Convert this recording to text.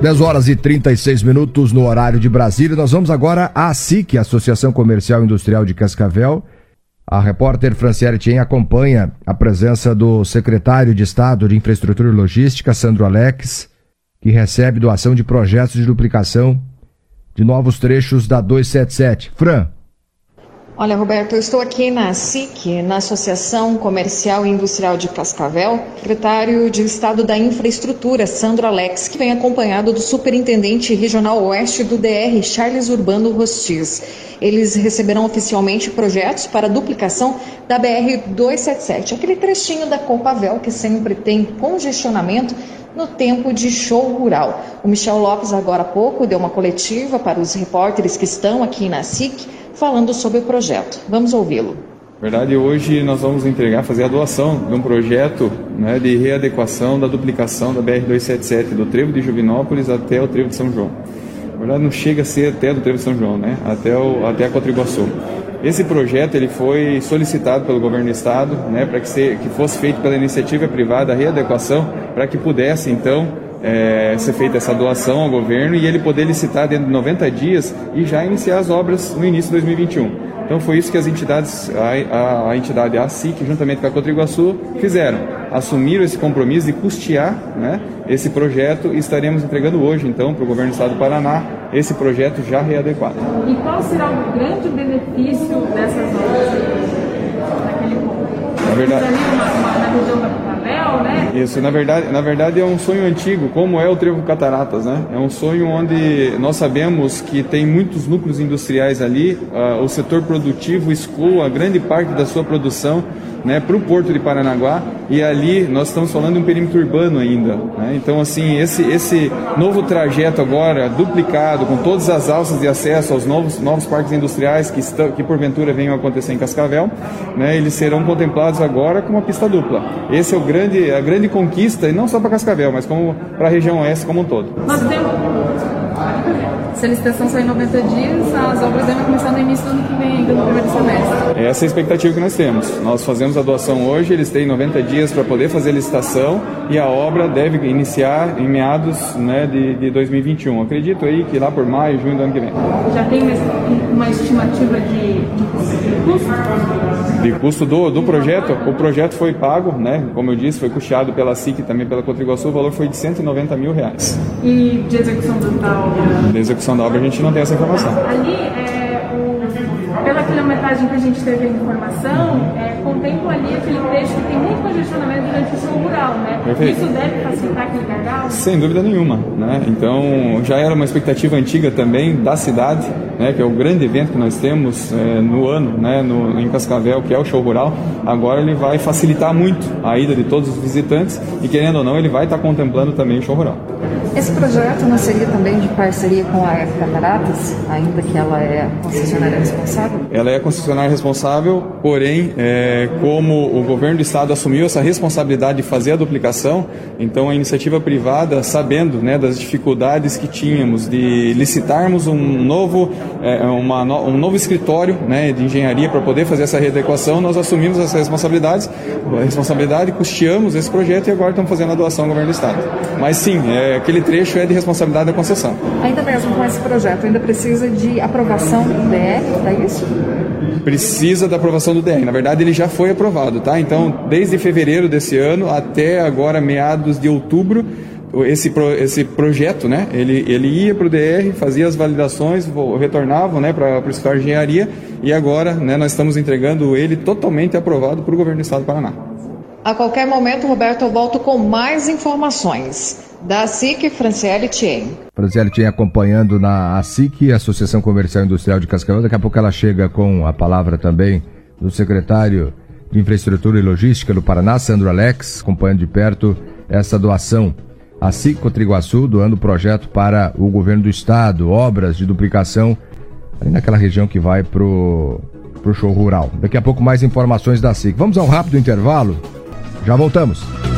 10 horas e 36 minutos no horário de Brasília. Nós vamos agora à ASIC, Associação Comercial e Industrial de Cascavel. A repórter Franciele Tien acompanha a presença do secretário de Estado de Infraestrutura e Logística, Sandro Alex, que recebe doação de projetos de duplicação de novos trechos da 277. Fran. Olha, Roberto, eu estou aqui na ASIC, na Associação Comercial e Industrial de Cascavel, secretário de Estado da Infraestrutura, Sandro Alex, que vem acompanhado do Superintendente Regional Oeste do DR, Charles Urbano Rostiz. Eles receberão oficialmente projetos para a duplicação da BR-277, aquele trechinho da Copavel que sempre tem congestionamento no tempo de show rural. O Michel Lopes, agora há pouco, deu uma coletiva para os repórteres que estão aqui na ASIC, falando sobre o projeto. Vamos ouvi-lo. Na verdade, hoje nós vamos fazer a doação de um projeto, né, de readequação da duplicação da BR-277, do Trevo de Jovinópolis até o Trevo de São João. Na verdade, não chega a ser até do Trevo de São João, né, até a Cotriguaçu. Esse projeto ele foi solicitado pelo governo do estado, né, para que fosse feito pela iniciativa privada a readequação, para que pudesse, então, ser feita essa doação ao governo e ele poder licitar dentro de 90 dias e já iniciar as obras no início de 2021. Então foi isso que as entidades, a entidade ASIC, juntamente com a Cotriguaçu, fizeram. Assumiram esse compromisso de custear, né, esse projeto e estaremos entregando hoje, então, para o governo do estado do Paraná, esse projeto já readequado. E qual será o grande benefício dessas obras naquele ponto? Na verdade, na região da Copavel, né? Isso, na verdade é um sonho antigo, como é o Trevo Cataratas, né? É um sonho onde nós sabemos que tem muitos núcleos industriais ali, o setor produtivo escoa grande parte da sua produção, né, para o Porto de Paranaguá, e ali nós estamos falando de um perímetro urbano ainda, né? Então, assim, esse novo trajeto agora, duplicado, com todas as alças de acesso aos novos parques industriais que porventura venham a acontecer em Cascavel, né, eles serão contemplados agora com uma pista dupla. Esse é a grande conquista, e não só para Cascavel, mas para a região oeste como um todo. Nós temos... Se a licitação sair em 90 dias, as obras devem começar no início do ano que vem, ainda no primeiro semestre. Essa é a expectativa que nós temos. Nós fazemos a doação hoje, eles têm 90 dias para poder fazer a licitação e a obra deve iniciar em meados, né, de 2021. Acredito aí que lá por maio, junho do ano que vem. Já tem uma estimativa de custo? De custo do projeto? O projeto foi pago, né? Como eu disse, foi custeado pela SIC e também pela Cotriguaçu, o valor foi de R$190 mil. E de execução da obra? De execução da obra a gente não tem essa informação. Ali, pela quilometragem que a gente teve a informação, contempla ali aquele trecho que tem muito congestionamento durante o show rural, né? Perfeito. Isso deve facilitar aquele gargalo? Sem dúvida nenhuma, né? Então, já era uma expectativa antiga também da cidade, né, que é o grande evento que nós temos no ano, né, em Cascavel, que é o show rural. Agora ele vai facilitar muito a ida de todos os visitantes e, querendo ou não, ele vai estar contemplando também o show rural. Esse projeto não seria também de parceria com a AF Cataratas, ainda que ela é a concessionária responsável? Ela é a concessionária responsável, porém, como o governo do estado assumiu essa responsabilidade de fazer a duplicação, então a iniciativa privada, sabendo, né, das dificuldades que tínhamos de licitarmos um novo escritório, né, de engenharia para poder fazer essa readequação, nós assumimos essa responsabilidade, custeamos esse projeto e agora estamos fazendo a doação ao governo do estado. Mas sim, aquele trecho é de responsabilidade da concessão. Ainda mesmo com esse projeto, ainda precisa de aprovação do DR, é isso? Precisa da aprovação do DR. Na verdade, ele já foi aprovado, tá? Então, desde fevereiro desse ano até agora, meados de outubro, esse projeto, né, ele ia para o DR, fazia as validações, retornavam, né, para o escritório de engenharia e agora, né, nós estamos entregando ele totalmente aprovado para o governo do estado do Paraná. A qualquer momento, Roberto, eu volto com mais informações. Da ASIC, Franciele Tien. Franciele Tien acompanhando na ASIC, Associação Comercial e Industrial de Cascavel. Daqui a pouco ela chega com a palavra também do secretário de Infraestrutura e Logística do Paraná, Sandro Alex, acompanhando de perto essa doação. ASIC Cotriguaçu doando o projeto para o governo do estado, obras de duplicação ali naquela região que vai pro show rural. Daqui a pouco mais informações da ASIC. Vamos a um rápido intervalo, já voltamos.